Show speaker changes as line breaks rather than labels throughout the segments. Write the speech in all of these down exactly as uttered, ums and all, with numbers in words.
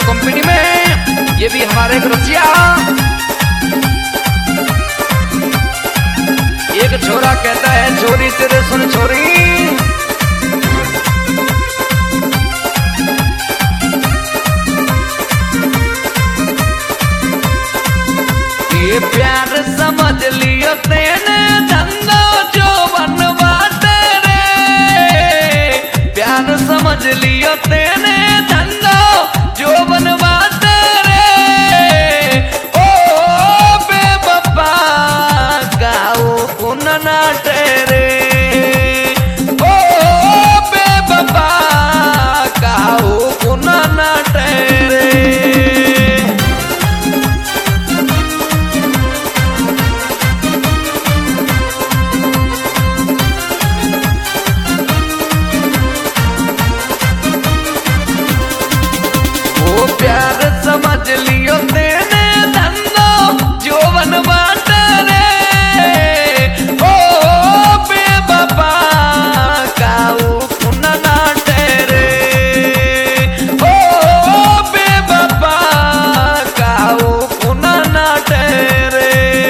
Company में। ये भी हमारे एक रसिया, एक छोरा कहता है छोरी तेरे सुन छोरी, ये प्यार समझ लियो तेने धंधो जो बनवा तेरे, प्यार समझ लियो तेने धंधो जो बनवा तेरे। ओ बेवफा गाओ कुन ना तेरे, ओ बेवफा गाओ कुन ना तेरे। प्यार समझ लियो तेने धंधो जो बनवा तेरे, ओ बेवफा गाओ कुन ना तेरे, ओ बेवफा गाओ कुन ना तेरे।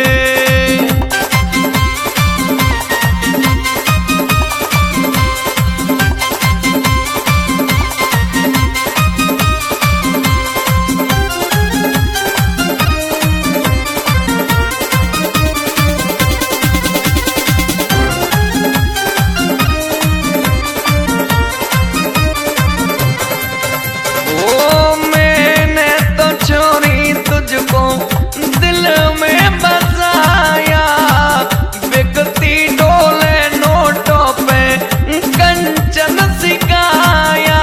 तुझको दिल में बसाया, बिकती डोले नोटों पे कंचन सिकाया।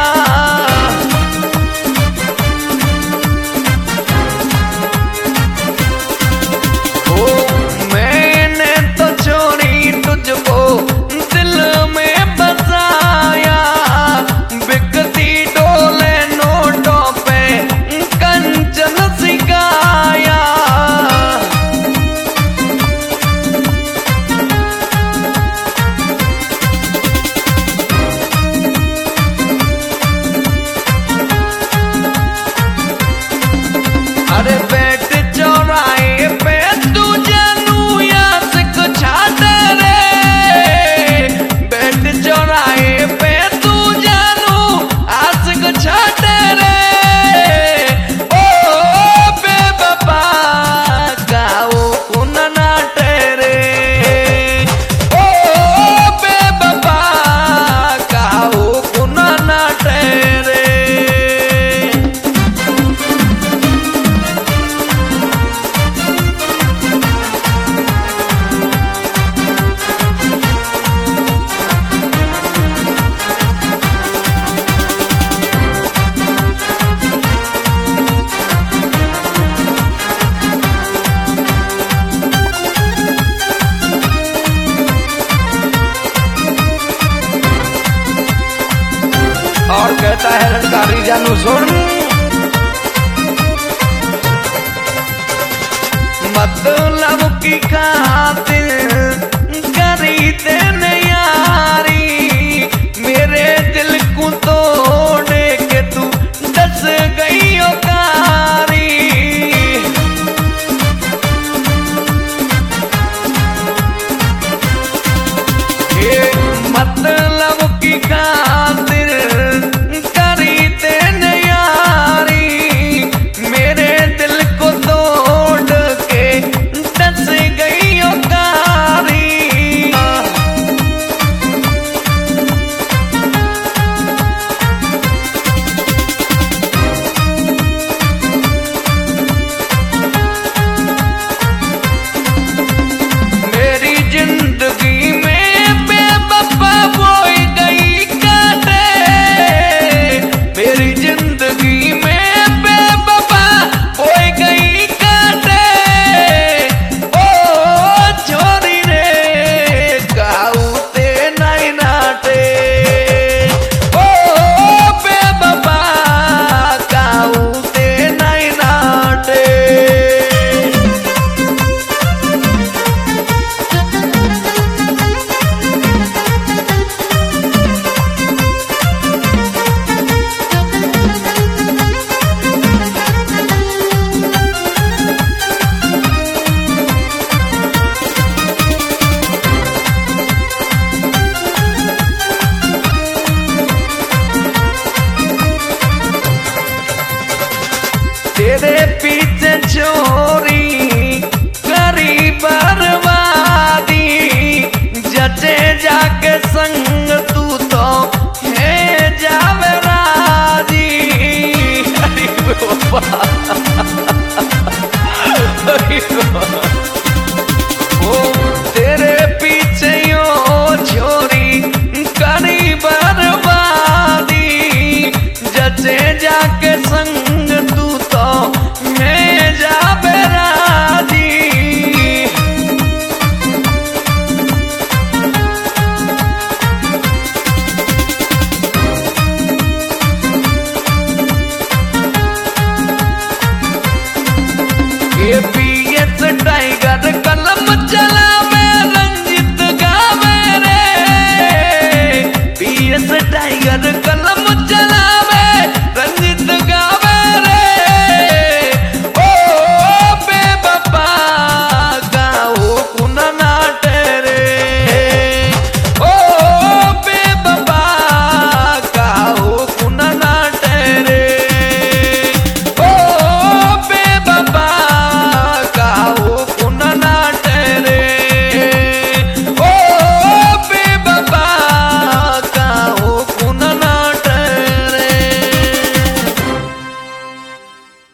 ओ मैंने तो छोड़ी तुझको दिल में बसाया, बिकती डोले नोटों पे कंचन सिकाया। अरे बैठ चौराहे पे तू जानू याद कुछ रे, बैठ चौराहे पे तू जानू आस कुछ रे। ओ बेवफा गाओ कुन ना तेरे, ओ बेवफा गाओ कुन ना तेरे। और कहता है लड़कारी जानू सुन, मतलब की खातिर करी तेने यारी, मेरे दिल को तोड़ के तू डस गई ओ कारी। ये मतलब की खातिर करी तेने यारी, मेरे दिल को तोड़ के डस गई ओ कारी। तेरे पीछे चोरी करी बर्बादी, जचे जाके संग तू तो है जावे राजी। अरे बाबा ओ तेरे पीछे यो छोरी करी बर्बादी, जचे जाके संग तू तो मैं जावे राजी। ये